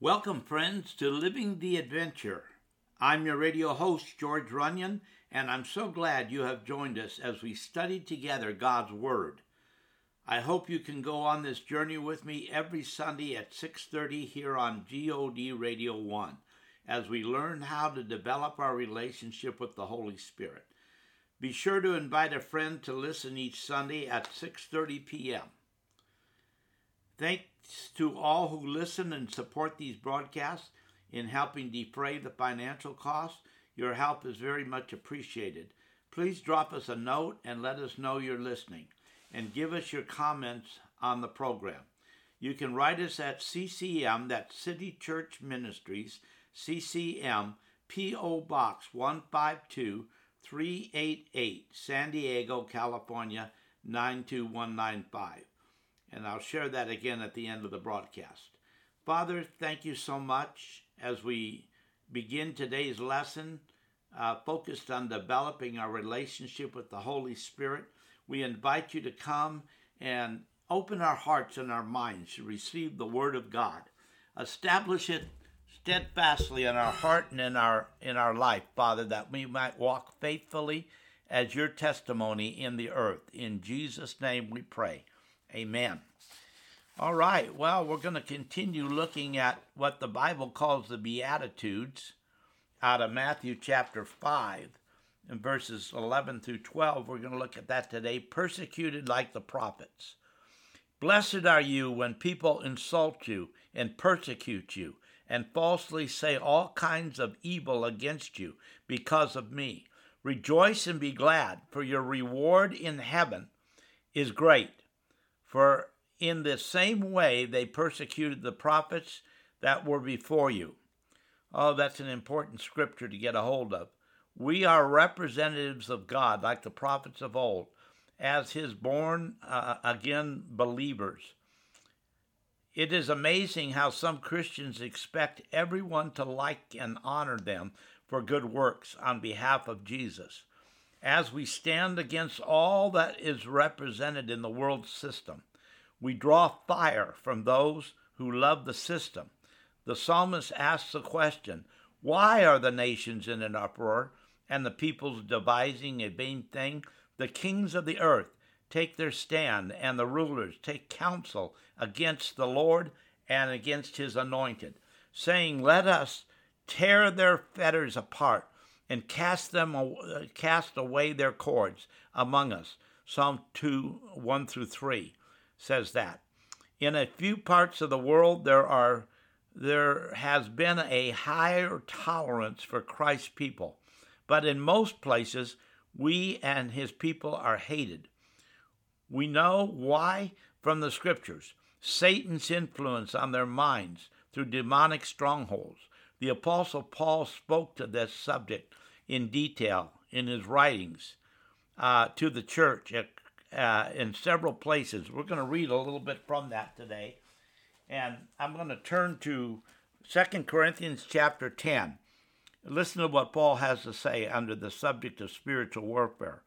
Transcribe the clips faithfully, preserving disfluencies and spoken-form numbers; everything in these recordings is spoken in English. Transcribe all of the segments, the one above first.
Welcome, friends, to Living the Adventure. I'm your radio host, George Runyon, and I'm so glad you have joined us as we study together God's Word. I hope you can go on this journey with me every Sunday at six thirty here on G O D Radio one as we learn how to develop our relationship with the Holy Spirit. Be sure to invite a friend to listen each Sunday at six thirty p.m. Thanks to all who listen and support these broadcasts in helping defray the financial costs. Your help is very much appreciated. Please drop us a note and let us know you're listening, and give us your comments on the program. You can write us at C C M, that's City Church Ministries, C C M, P O Box one five two, three eight eight, San Diego, California, nine two one nine five. And I'll share that again at the end of the broadcast. Father, thank you so much as we begin today's lesson uh, focused on developing our relationship with the Holy Spirit. We invite you to come and open our hearts and our minds to receive the Word of God. Establish it steadfastly in our heart and in our, in our life, Father, that we might walk faithfully as your testimony in the earth. In Jesus' name we pray. Amen. All right, well, we're going to continue looking at what the Bible calls the Beatitudes out of Matthew chapter five and verses eleven through twelve. We're going to look at that today. Persecuted like the prophets. Blessed are you when people insult you and persecute you and falsely say all kinds of evil against you because of me. Rejoice and be glad, for your reward in heaven is great. For in the same way they persecuted the prophets that were before you. Oh, that's an important scripture to get a hold of. We are representatives of God, like the prophets of old, as his born uh, again believers. It is amazing how some Christians expect everyone to like and honor them for good works on behalf of Jesus. As we stand against all that is represented in the world system, we draw fire from those who love the system. The psalmist asks the question, why are the nations in an uproar and the peoples devising a vain thing? The kings of the earth take their stand, and the rulers take counsel against the Lord and against his anointed, saying, let us tear their fetters apart and cast them cast away their cords among us. Psalm two, one through three says that. In a few parts of the world, there are there has been a higher tolerance for Christ's people, but in most places, we and his people are hated. We know why from the scriptures. Satan's influence on their minds through demonic strongholds. The Apostle Paul spoke to this subject in detail in his writings uh, to the church at, uh, in several places. We're going to read a little bit from that today. And I'm going to turn to Second Corinthians chapter ten. Listen to what Paul has to say under the subject of spiritual warfare.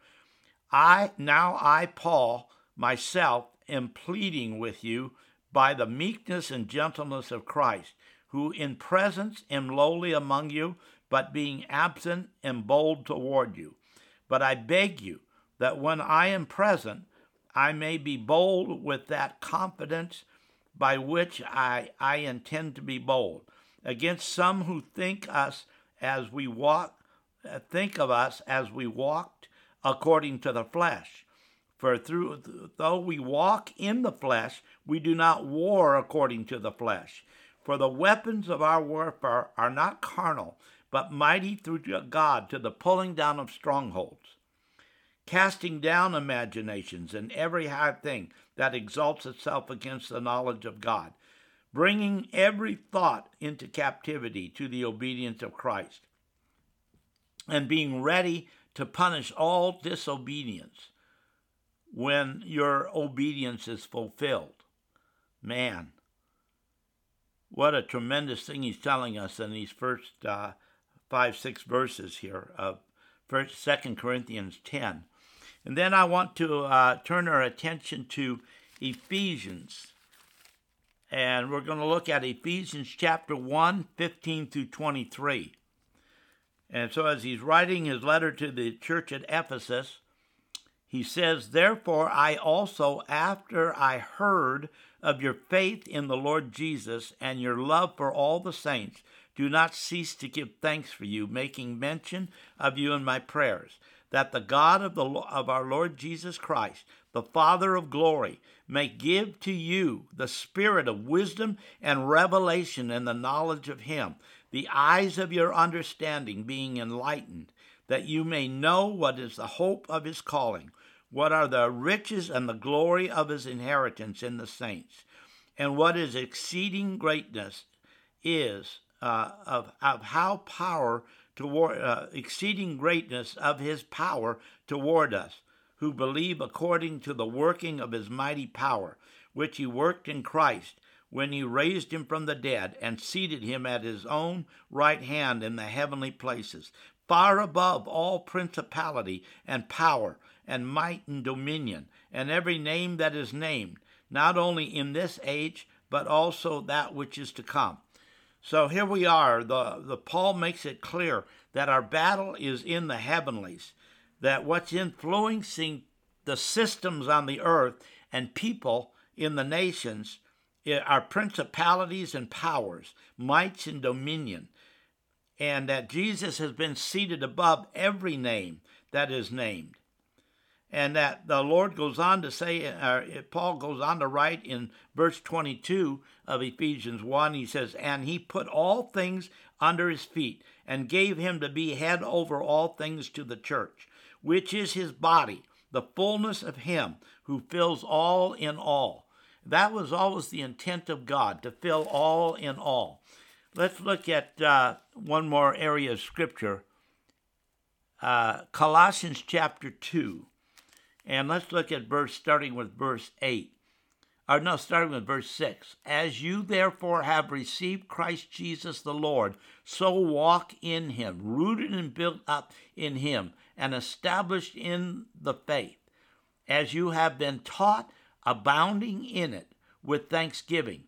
I, now I, Paul, myself, am pleading with you by the meekness and gentleness of Christ, who in presence am lowly among you, but being absent am bold toward you. But I beg you that when I am present, I may be bold with that confidence by which I, I intend to be bold, against some who think us as we walk, think of us as we walked according to the flesh. For through, though we walk in the flesh, we do not war according to the flesh. For the weapons of our warfare are not carnal, but mighty through God to the pulling down of strongholds, casting down imaginations and every high thing that exalts itself against the knowledge of God, bringing every thought into captivity to the obedience of Christ, and being ready to punish all disobedience when your obedience is fulfilled. Man, what a tremendous thing he's telling us in these first uh, five, six verses here of First, Second Corinthians ten. And then I want to uh, turn our attention to Ephesians And we're going to look at Ephesians chapter one, fifteen through twenty-three. And so as he's writing his letter to the church at Ephesus, he says, "Therefore I also, after I heard of your faith in the Lord Jesus and your love for all the saints, do not cease to give thanks for you, making mention of you in my prayers, that the God of the of our Lord Jesus Christ, the Father of glory, may give to you the spirit of wisdom and revelation in the knowledge of him, the eyes of your understanding being enlightened, that you may know what is the hope of his calling, what are the riches and the glory of his inheritance in the saints, and what his exceeding greatness is uh, of, of how power toward uh, exceeding greatness of his power toward us, who believe according to the working of his mighty power, which he worked in Christ when he raised him from the dead and seated him at his own right hand in the heavenly places, far above all principality and power and might and dominion, and every name that is named, not only in this age, but also that which is to come." So here we are. The, the Paul makes it clear that our battle is in the heavenlies, that what's influencing the systems on the earth and people in the nations are principalities and powers, mights and dominion, and that Jesus has been seated above every name that is named. And that the Lord goes on to say, uh, Paul goes on to write in verse twenty-two of Ephesians one, he says, "And he put all things under his feet and gave him to be head over all things to the church, which is his body, the fullness of him who fills all in all." That was always the intent of God, to fill all in all. Let's look at uh, one more area of Scripture, uh, Colossians chapter two. And let's look at verse, starting with verse eight. Or no, starting with verse six. "As you therefore have received Christ Jesus the Lord, so walk in him, rooted and built up in him, and established in the faith, as you have been taught, abounding in it with thanksgiving.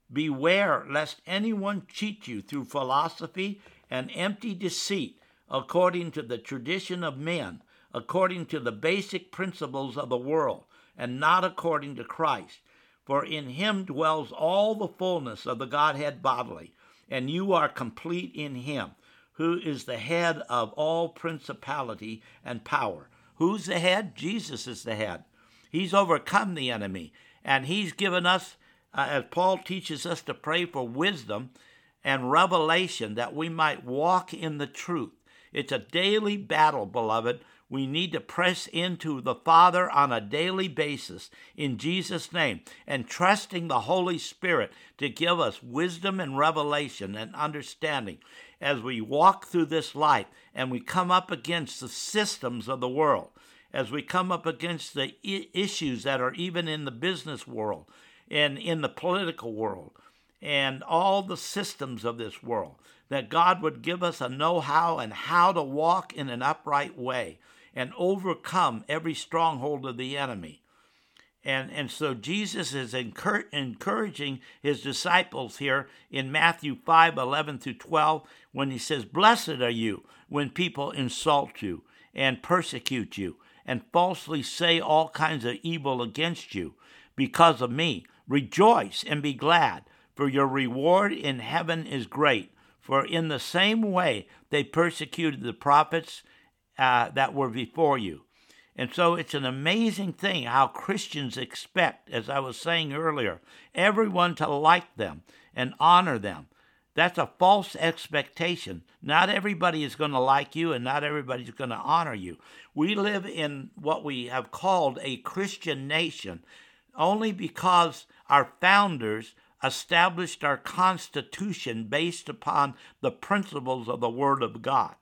Beware lest anyone cheat you through philosophy and empty deceit, according to the tradition of men, according to the basic principles of the world, and not according to Christ. For in him dwells all the fullness of the Godhead bodily, and you are complete in him, who is the head of all principality and power." Who's the head? Jesus is the head. He's overcome the enemy, and he's given us, uh, as Paul teaches us, to pray for wisdom and revelation that we might walk in the truth. It's a daily battle, beloved. We need to press into the Father on a daily basis in Jesus' name, and trusting the Holy Spirit to give us wisdom and revelation and understanding as we walk through this life and we come up against the systems of the world, as we come up against the I- issues that are even in the business world and in the political world and all the systems of this world, that God would give us a know-how and how to walk in an upright way and overcome every stronghold of the enemy. And, and so Jesus is encour- encouraging his disciples here in Matthew five, eleven through twelve, when he says, "Blessed are you when people insult you and persecute you and falsely say all kinds of evil against you because of me. Rejoice and be glad, for your reward in heaven is great. For in the same way they persecuted the prophets uh, that were before you." And so it's an amazing thing how Christians expect, as I was saying earlier, everyone to like them and honor them. That's a false expectation. Not everybody is going to like you, and not everybody is going to honor you. We live in what we have called a Christian nation only because our founders established our Constitution based upon the principles of the Word of God.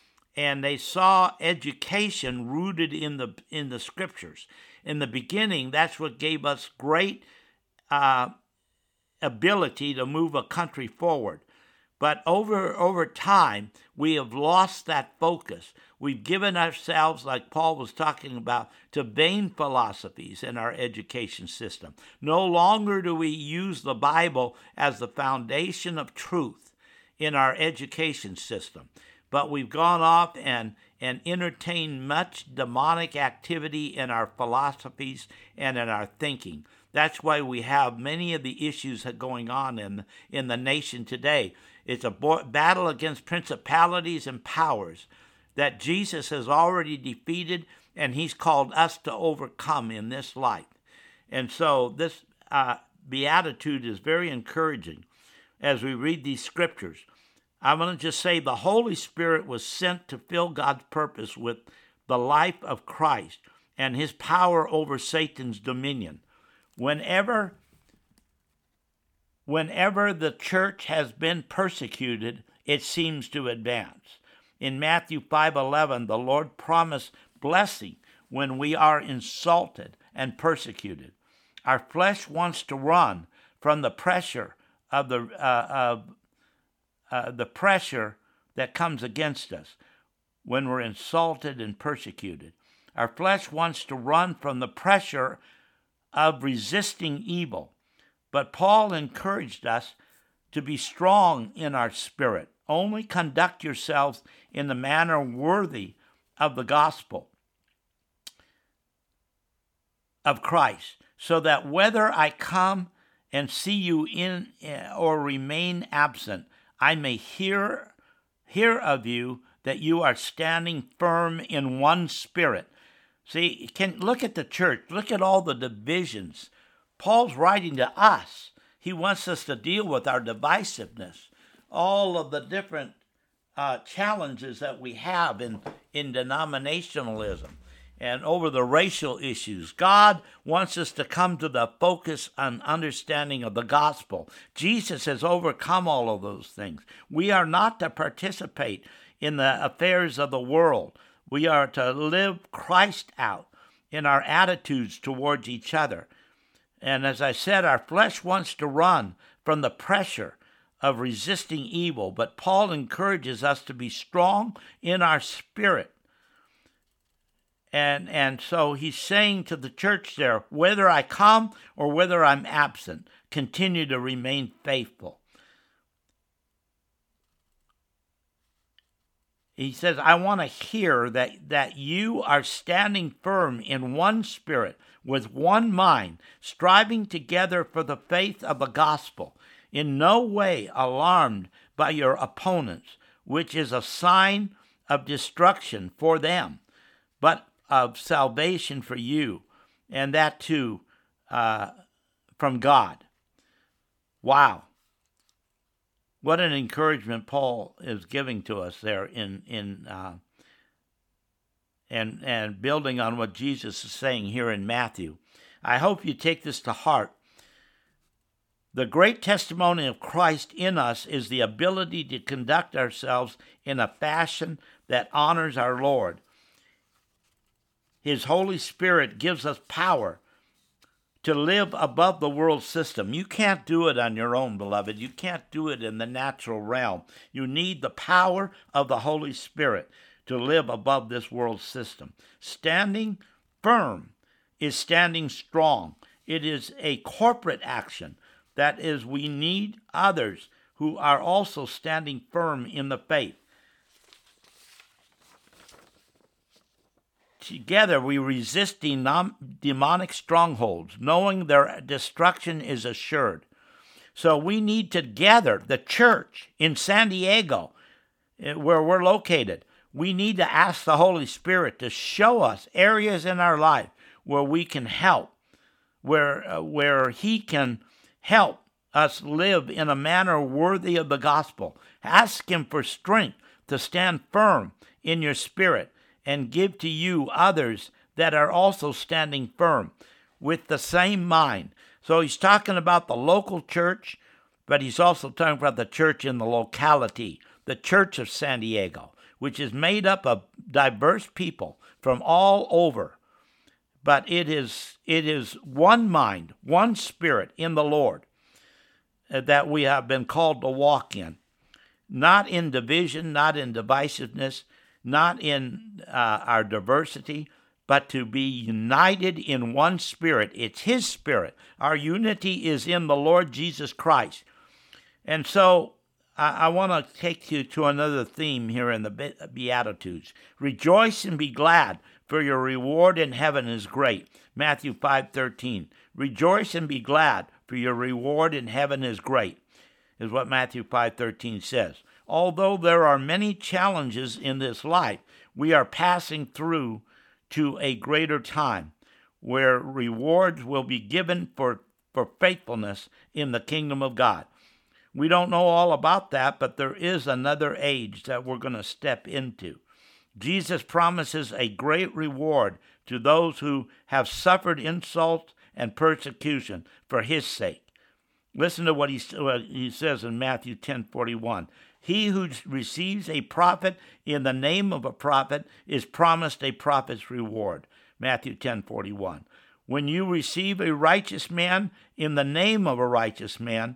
And they saw education rooted in the in the Scriptures. In the beginning, that's what gave us great uh, ability to move a country forward. But over, over time, we have lost that focus. We've given ourselves, like Paul was talking about, to vain philosophies in our education system. No longer do we use the Bible as the foundation of truth in our education system, but we've gone off and, and entertained much demonic activity in our philosophies and in our thinking. That's why we have many of the issues that are going on in, in the nation today. It's a bo- battle against principalities and powers that Jesus has already defeated, and he's called us to overcome in this life. And so this uh, beatitude is very encouraging as we read these scriptures. I'm going to just say the Holy Spirit was sent to fill God's purpose with the life of Christ and his power over Satan's dominion. Whenever Whenever the church has been persecuted, it seems to advance. In Matthew five eleven, the Lord promised blessing when we are insulted and persecuted. Our flesh wants to run from the pressure of the uh, of uh, the pressure that comes against us when we're insulted and persecuted. Our flesh wants to run from the pressure of resisting evil. But Paul encouraged us to be strong in our spirit. Only conduct yourselves in the manner worthy of the gospel of Christ, so that whether I come and see you in or remain absent, I may hear, hear of you that you are standing firm in one spirit. See, can look at the church. Look at all the divisions. Paul's writing to us. He wants us to deal with our divisiveness, all of the different uh, challenges that we have in, in denominationalism and over the racial issues. God wants us to come to the focus and understanding of the gospel. Jesus has overcome all of those things. We are not to participate in the affairs of the world. We are to live Christ out in our attitudes towards each other. And as I said, our flesh wants to run from the pressure of resisting evil, but Paul encourages us to be strong in our spirit. And, and so he's saying to the church there, whether I come or whether I'm absent, continue to remain faithful. He says, I want to hear that, that you are standing firm in one spirit, with one mind, striving together for the faith of the gospel, in no way alarmed by your opponents, which is a sign of destruction for them, but of salvation for you, and that too uh, from God. Wow. What an encouragement Paul is giving to us there in in uh, and and building on what Jesus is saying here in Matthew. I hope you take this to heart. The great testimony of Christ in us is the ability to conduct ourselves in a fashion that honors our Lord. His Holy Spirit gives us power to live above the world system. You can't do it on your own, beloved. You can't do it in the natural realm. You need the power of the Holy Spirit to live above this world system. Standing firm is standing strong. It is a corporate action. That is, we need others who are also standing firm in the faith. Together we resist demonic strongholds, knowing their destruction is assured. So we need to gather the church in San Diego, where we're located. We need to ask the Holy Spirit to show us areas in our life where we can help, where, uh, where He can help us live in a manner worthy of the gospel. Ask Him for strength to stand firm in your spirit and give to you others that are also standing firm with the same mind. So he's talking about the local church, but he's also talking about the church in the locality, the Church of San Diego, which is made up of diverse people from all over. But it is it is one mind, one spirit in the Lord that we have been called to walk in. not in division, not in divisiveness, not in uh, our diversity, but to be united in one spirit. It's his spirit. Our unity is in the Lord Jesus Christ. And so I, I want to take you to another theme here in the Beatitudes. Rejoice and be glad, for your reward in heaven is great. Matthew five thirteen. Rejoice and be glad, for your reward in heaven is great, is what Matthew five thirteen says. Although there are many challenges in this life, we are passing through to a greater time where rewards will be given for, for faithfulness in the kingdom of God. We don't know all about that, but there is another age that we're going to step into. Jesus promises a great reward to those who have suffered insult and persecution for his sake. Listen to what he, what he says in Matthew ten forty-one. He who receives a prophet in the name of a prophet is promised a prophet's reward. Matthew ten forty-one. When you receive a righteous man in the name of a righteous man,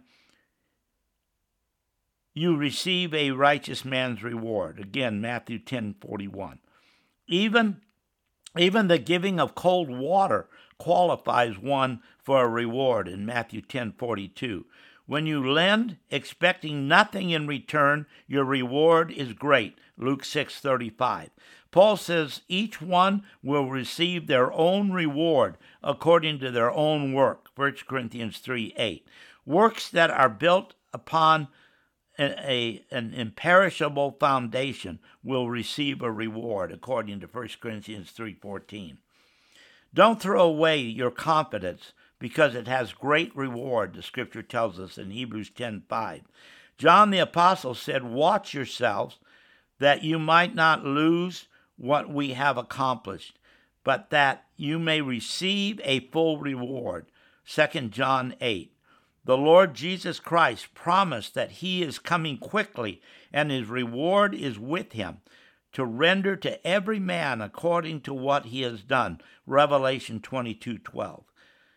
you receive a righteous man's reward. Again, Matthew ten forty-one. Even, even the giving of cold water qualifies one for a reward in Matthew ten forty-two. When you lend, expecting nothing in return, your reward is great. Luke six thirty-five. Paul says each one will receive their own reward according to their own work. First Corinthians three eight. Works that are built upon a, a, an imperishable foundation will receive a reward according to First Corinthians three fourteen. Don't throw away your confidence because it has great reward, the scripture tells us in Hebrews ten five. John the Apostle said, watch yourselves that you might not lose what we have accomplished, but that you may receive a full reward. Second John eight. The Lord Jesus Christ promised that he is coming quickly and his reward is with him to render to every man according to what he has done. Revelation twenty-two twelve.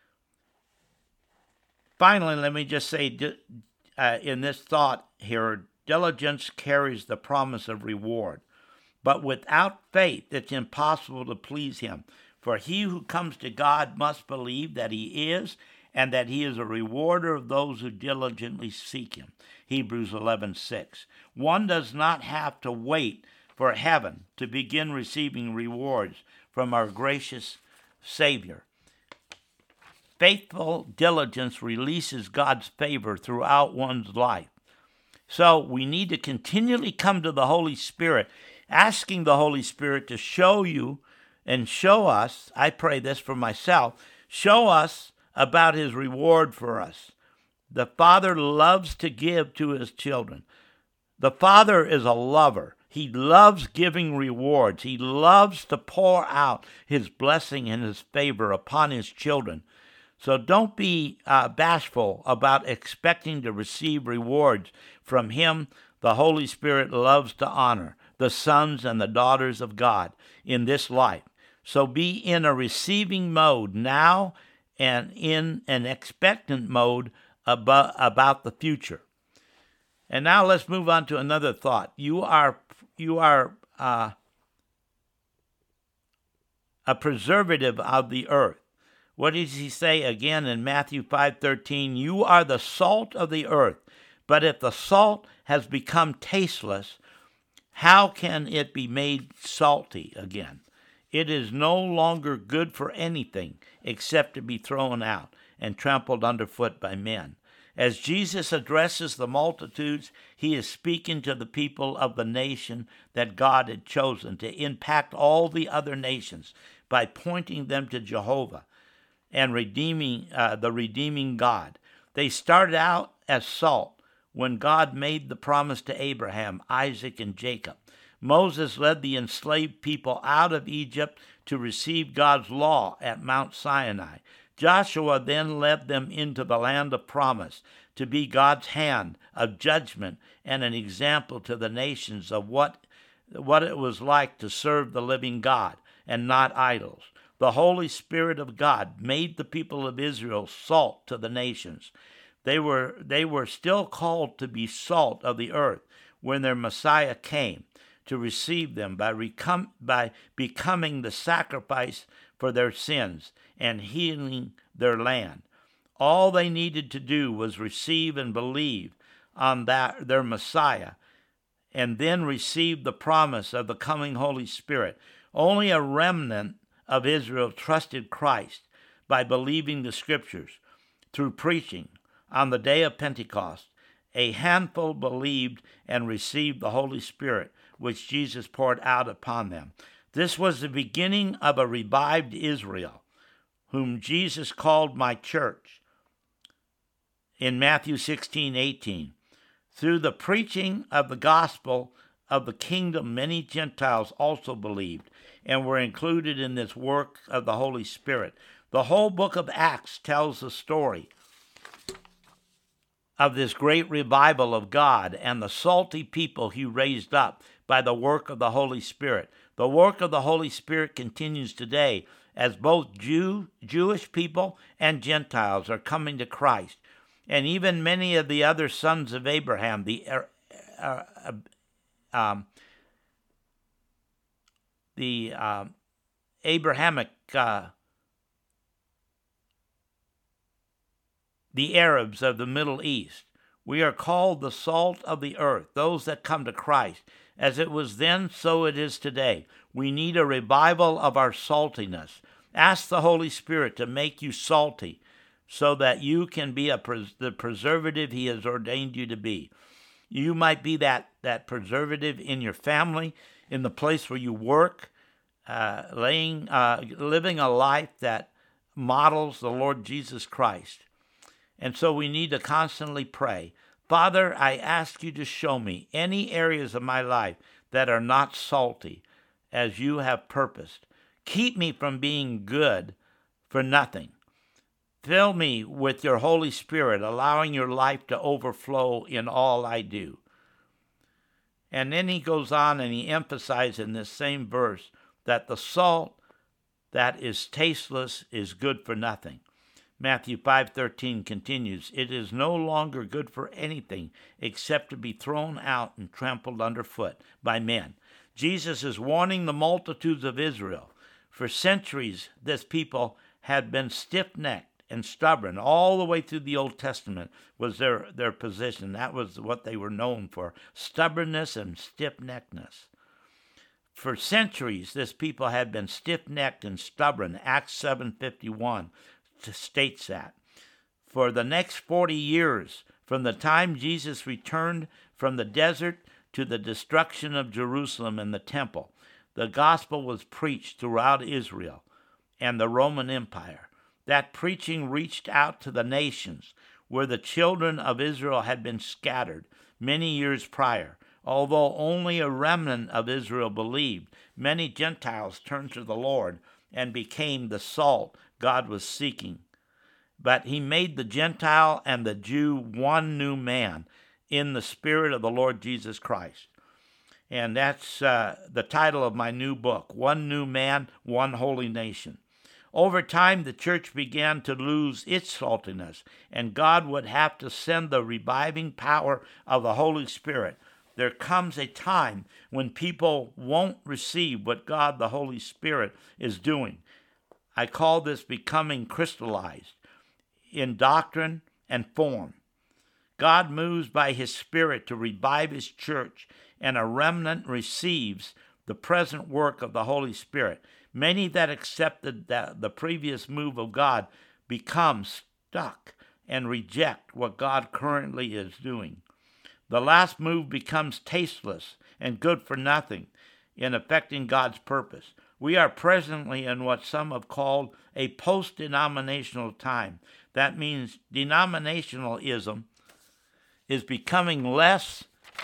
Finally, let me just say uh, in this thought here, diligence carries the promise of reward. But without faith, it's impossible to please him. For he who comes to God must believe that he is, and that he is a rewarder of those who diligently seek him. Hebrews eleven six. One does not have to wait for heaven to begin receiving rewards from our gracious Savior. Faithful diligence releases God's favor throughout one's life. So we need to continually come to the Holy Spirit, asking the Holy Spirit to show you and show us, I pray this for myself, show us about his reward for us. The Father loves to give to his children. The Father is a lover. He loves giving rewards. He loves to pour out his blessing and his favor upon his children. So don't be uh, bashful about expecting to receive rewards from him. The Holy Spirit loves to honor the sons and the daughters of God in this life. So be in a receiving mode now and in an expectant mode about, about the future. And now let's move on to another thought. You are you are uh, a preservative of the earth. What does he say again in Matthew five thirteen? You are the salt of the earth, but if the salt has become tasteless, how can it be made salty again? It is no longer good for anything except to be thrown out and trampled underfoot by men. As Jesus addresses the multitudes, he is speaking to the people of the nation that God had chosen to impact all the other nations by pointing them to Jehovah and redeeming uh, the redeeming God. They started out as salt when God made the promise to Abraham, Isaac, and Jacob. Moses led the enslaved people out of Egypt to receive God's law at Mount Sinai. Joshua then led them into the land of promise to be God's hand of judgment and an example to the nations of what, what it was like to serve the living God and not idols. The Holy Spirit of God made the people of Israel salt to the nations. They were, they were still called to be salt of the earth when their Messiah came to receive them by, recom- by becoming the sacrifice for their sins and healing their land. All they needed to do was receive and believe on that their Messiah, and then receive the promise of the coming Holy Spirit. Only a remnant of Israel trusted Christ by believing the Scriptures through preaching. On the day of Pentecost, a handful believed and received the Holy Spirit, which Jesus poured out upon them. This was the beginning of a revived Israel, whom Jesus called my church in Matthew sixteen eighteen. Through the preaching of the gospel of the kingdom, many Gentiles also believed and were included in this work of the Holy Spirit. The whole book of Acts tells the story of this great revival of God and the salty people he raised up by the work of the Holy Spirit. The work of the Holy Spirit continues today as both Jew, Jewish people and Gentiles are coming to Christ. And even many of the other sons of Abraham, the uh, uh, um, the uh, Abrahamic, uh, the Arabs of the Middle East. We are called the salt of the earth, those that come to Christ. As it was then, so it is today. We need a revival of our saltiness. Ask the Holy Spirit to make you salty, so that you can be a pres- the preservative he has ordained you to be. You might be that, that preservative in your family, in the place where you work, uh, laying, uh, living a life that models the Lord Jesus Christ. And so we need to constantly pray. Father, I ask you to show me any areas of my life that are not salty as you have purposed. Keep me from being good for nothing. Fill me with your Holy Spirit, allowing your life to overflow in all I do. And then he goes on and he emphasizes in this same verse that the salt that is tasteless is good for nothing. Matthew five thirteen continues, it is no longer good for anything except to be thrown out and trampled underfoot by men. Jesus is warning the multitudes of Israel. For centuries, this people had been stiff-necked and stubborn. All the way through the Old Testament was their, their position. That was what they were known for, stubbornness and stiff-neckedness. For centuries, this people had been stiff-necked and stubborn. Acts seven fifty-one states that. For the next forty years, from the time Jesus returned from the desert to the destruction of Jerusalem and the temple, the gospel was preached throughout Israel and the Roman Empire. That preaching reached out to the nations where the children of Israel had been scattered many years prior. Although only a remnant of Israel believed, many Gentiles turned to the Lord and became the salt God was seeking. But he made the Gentile and the Jew one new man in the Spirit of the Lord Jesus Christ. And that's uh, the title of my new book, One New Man, One Holy Nation. Over time, the church began to lose its saltiness, and God would have to send the reviving power of the Holy Spirit. There comes a time when people won't receive what God, the Holy Spirit, is doing. I call this becoming crystallized in doctrine and form. God moves by his Spirit to revive his church, and a remnant receives the present work of the Holy Spirit. Many that accepted the, the previous move of God become stuck and reject what God currently is doing. The last move becomes tasteless and good for nothing in effecting God's purpose. We are presently in what some have called a post-denominational time. That means denominationalism is becoming less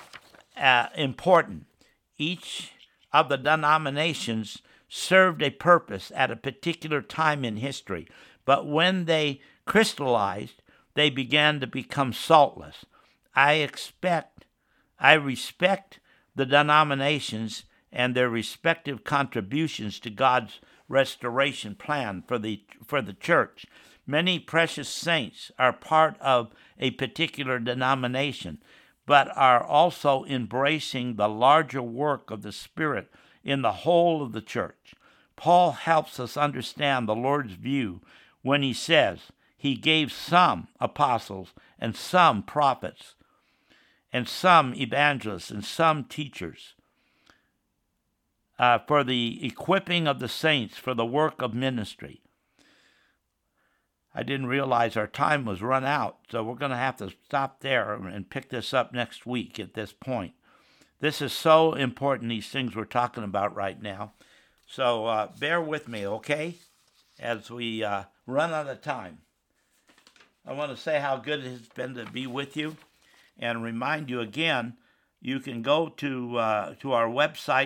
uh, important. Each of the denominations served a purpose at a particular time in history, but when they crystallized, they began to become saltless. I expect, I respect the denominations and their respective contributions to God's restoration plan for the for the church. Many precious saints are part of a particular denomination, but are also embracing the larger work of the Spirit in the whole of the church. Paul helps us understand the Lord's view when he says he gave some apostles and some prophets and some evangelists and some teachers uh, for the equipping of the saints for the work of ministry. I didn't realize our time was run out, so we're going to have to stop there and pick this up next week at this point. This is so important, these things we're talking about right now. So uh, bear with me, okay, as we uh, run out of time. I want to say how good it has been to be with you and remind you again, you can go to uh, to our website,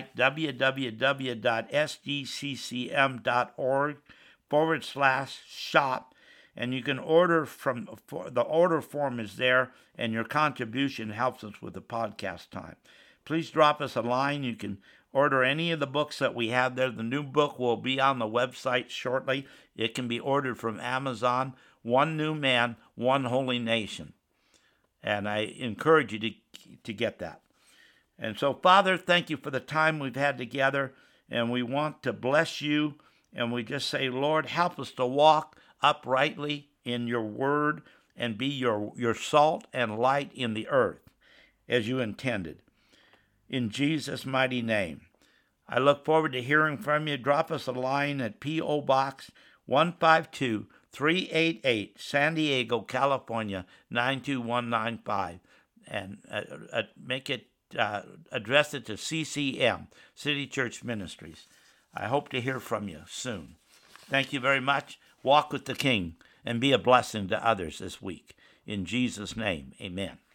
www.sdccm.org forward slash shop, and you can order from, for, the order form is there, and your contribution helps us with the podcast time. Please drop us a line. You can order any of the books that we have there. The new book will be on the website shortly. It can be ordered from Amazon, One New Man, One Holy Nation. And I encourage you to, to get that. And so, Father, thank you for the time we've had together, and we want to bless you, and we just say, Lord, help us to walk uprightly in your word and be your, your salt and light in the earth as you intended. In Jesus' mighty name. I look forward to hearing from you. Drop us a line at P O. Box one five two, three eight eight, San Diego, California, nine two one nine five. And uh, uh, make it, uh, address it to C C M, City Church Ministries. I hope to hear from you soon. Thank you very much. Walk with the King and be a blessing to others this week. In Jesus' name, amen.